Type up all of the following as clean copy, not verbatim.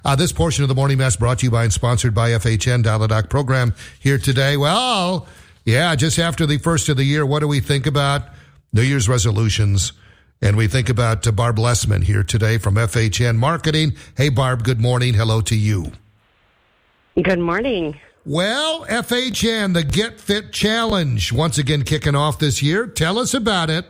This portion of the Morning Mess brought to you by and sponsored by FHN Dial-A-Doc program here today. Well, yeah, just after the first of the year, what do we think about New Year's resolutions? And we think about Barb Lessman here today from FHN Marketing. Hey, Barb, good morning. Hello to you. Good morning. Well, FHN, the Get Fit Challenge, once again kicking off this year. Tell us about it.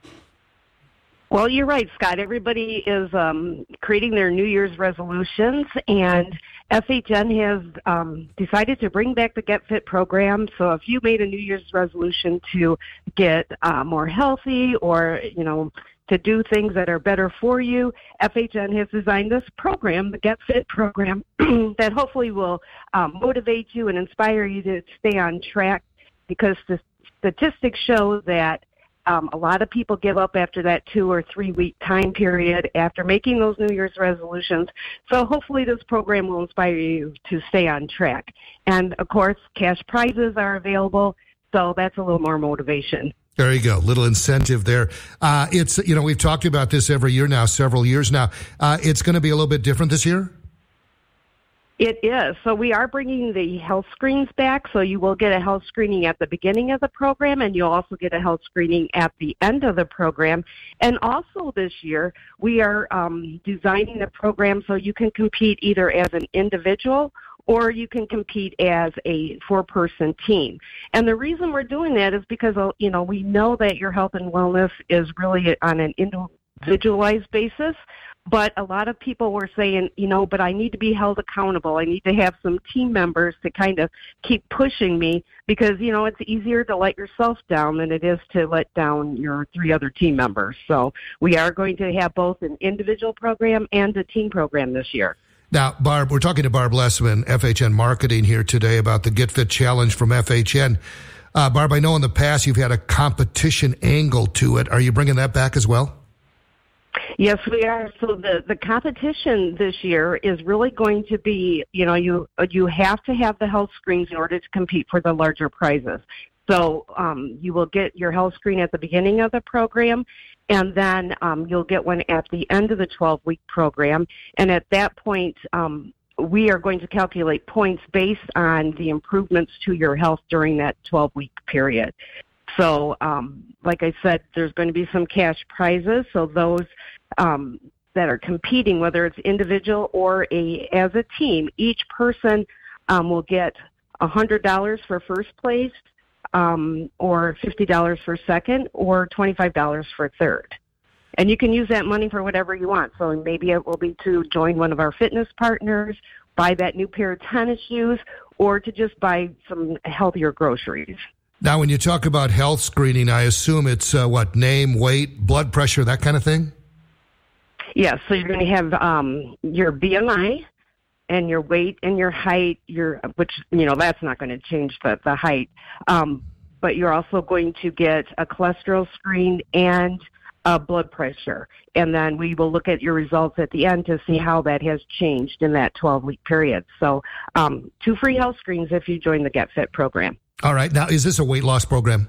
Well, you're right, Scott. Everybody is creating their New Year's resolutions, and FHN has decided to bring back the Get Fit program. So if you made a New Year's resolution to get more healthy or, to do things that are better for you, FHN has designed this program, the Get Fit program, that hopefully will motivate you and inspire you to stay on track, because the statistics show that a lot of people give up after that 2 or 3 week time period after making those New Year's resolutions. So hopefully this program will inspire you to stay on track. And, of course, cash prizes are available, so that's a little more motivation. There you go. Little incentive there. It's, we've talked about this every year now, several years now. It's going to be a little bit different this year? It is. So we are bringing the health screens back. So you will get a health screening at the beginning of the program, and you'll also get a health screening at the end of the program. And also this year, we are designing the program so you can compete either as an individual or you can compete as a 4-person team. And the reason we're doing that is because, we know that your health and wellness is really on an individualized basis. But a lot of people were saying, but I need to be held accountable. I need to have some team members to kind of keep pushing me because, it's easier to let yourself down than it is to let down your 3 other team members. So we are going to have both an individual program and a team program this year. Now, Barb, we're talking to Barb Lessman, FHN Marketing here today about the Get Fit Challenge from FHN. Barb, I know in the past you've had a competition angle to it. Are you bringing that back as well? Yes, we are. So the competition this year is really going to be, you have to have the health screens in order to compete for the larger prizes. So you will get your health screen at the beginning of the program, and then you'll get one at the end of the 12-week program. And at that point, we are going to calculate points based on the improvements to your health during that 12-week period. So, like I said, there's going to be some cash prizes. So those that are competing, whether it's individual or as a team, each person will get $100 for first place, or $50 for second, or $25 for third. And you can use that money for whatever you want. So maybe it will be to join one of our fitness partners, buy that new pair of tennis shoes, or to just buy some healthier groceries. Now, when you talk about health screening, I assume it's name, weight, blood pressure, that kind of thing? Yes, so you're going to have your BMI and your weight and your height, which, that's not going to change the height. But you're also going to get a cholesterol screen and blood pressure. And then we will look at your results at the end to see how that has changed in that 12-week period. So 2 free health screens if you join the Get Fit program. All right. Now, is this a weight loss program?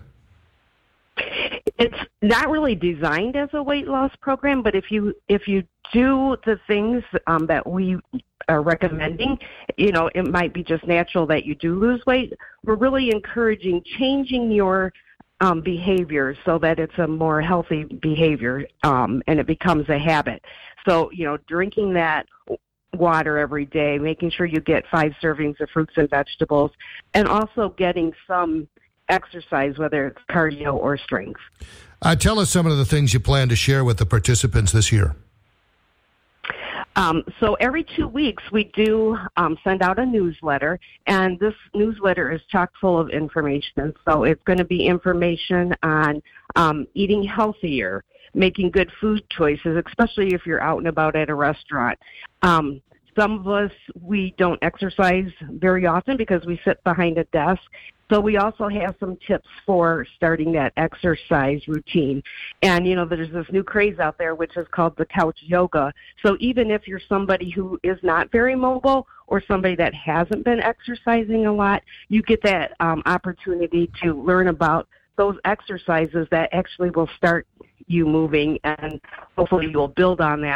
It's not really designed as a weight loss program, but if you do the things that we are recommending, it might be just natural that you do lose weight. We're really encouraging changing your behavior so that it's a more healthy behavior and it becomes a habit. So, drinking that water every day, making sure you get 5 servings of fruits and vegetables, and also getting some exercise, whether it's cardio or strength. Tell us some of the things you plan to share with the participants this year. So every 2 weeks we do send out a newsletter, and this newsletter is chock full of information. So it's going to be information on eating healthier, making good food choices, especially if you're out and about at a restaurant. Some of us, we don't exercise very often because we sit behind a desk. So we also have some tips for starting that exercise routine. And, there's this new craze out there, which is called the couch yoga. So even if you're somebody who is not very mobile or somebody that hasn't been exercising a lot, you get that opportunity to learn about those exercises that actually will start you moving, and hopefully you'll build on that.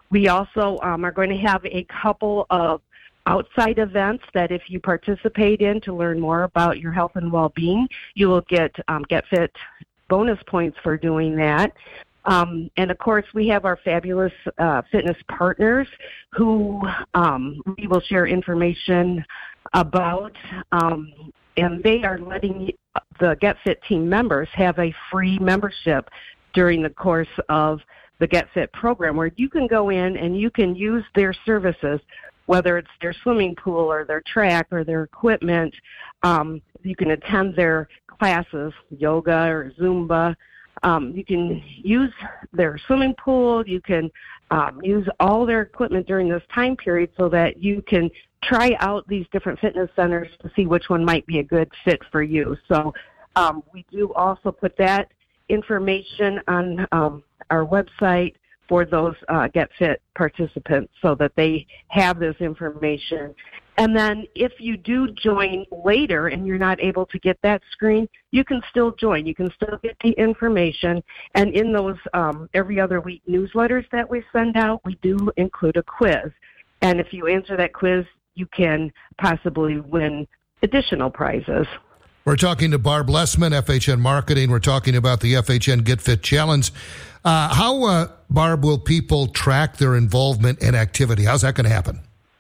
We also are going to have a couple of outside events that if you participate in to learn more about your health and well-being, you will get Fit bonus points for doing that. And of course, we have our fabulous fitness partners who we will share information about, and they are letting the Get Fit team members have a free membership during the course of the Get Fit program, where you can go in and you can use their services, whether it's their swimming pool or their track or their equipment. You can attend their classes, yoga or Zumba. You can use their swimming pool. You can use all their equipment during this time period so that you can try out these different fitness centers to see which one might be a good fit for you. So we do also put that information on our website for those Get Fit participants so that they have this information. And then if you do join later and you're not able to get that screen, you can still join. You can still get the information. And in those every other week newsletters that we send out, we do include a quiz. And if you answer that quiz, you can possibly win additional prizes. We're talking to Barb Lessman, FHN Marketing. We're talking about the FHN Get Fit Challenge. How, Barb, will people track their involvement and activity? How's that going to happen?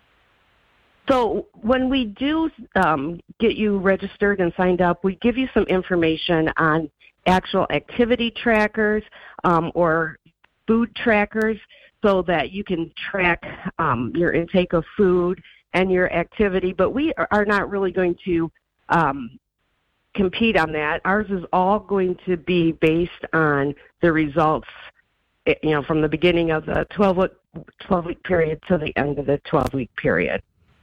So when we do get you registered and signed up, we give you some information on actual activity trackers or food trackers so that you can track your intake of food and your activity. But we are not really going to compete on that. Ours is all going to be based on the results, from the beginning of the 12-week period to the end of the 12-week period.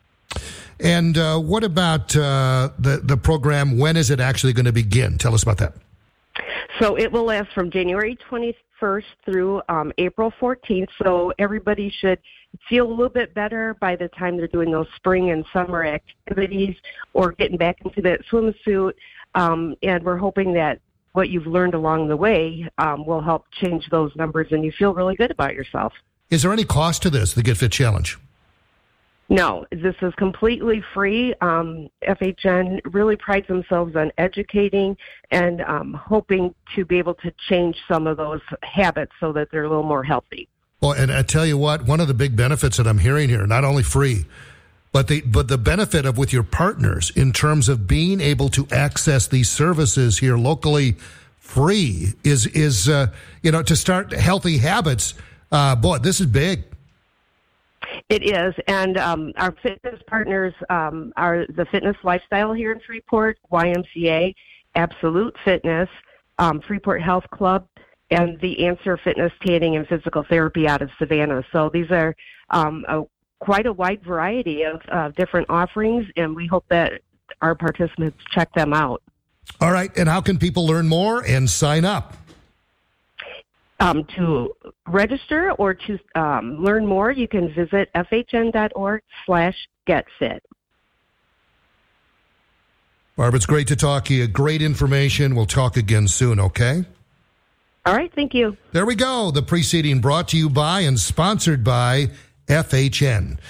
And what about the program? When is it actually going to begin? Tell us about that. So it will last from January 21st through April 14th. So everybody should feel a little bit better by the time they're doing those spring and summer activities or getting back into that swimsuit. And we're hoping that what you've learned along the way will help change those numbers and you feel really good about yourself. Is there any cost to this, the Get Fit Challenge? No, this is completely free. FHN really prides themselves on educating and hoping to be able to change some of those habits so that they're a little more healthy. Well, and I tell you what, one of the big benefits that I'm hearing here, not only free, but the benefit of with your partners in terms of being able to access these services here locally free is to start healthy habits. Boy, this is big. It is, and our fitness partners are the Fitness Lifestyle here in Freeport, YMCA, Absolute Fitness, Freeport Health Club, and the Answer Fitness Tanning and Physical Therapy out of Savannah. So these are quite a wide variety of different offerings, and we hope that our participants check them out. All right, and how can people learn more and sign up? To register or to learn more, you can visit fhn.org/getfit. Barb, it's great to talk to you. Great information. We'll talk again soon, okay? All right, thank you. There we go. The preceding brought to you by and sponsored by FHN.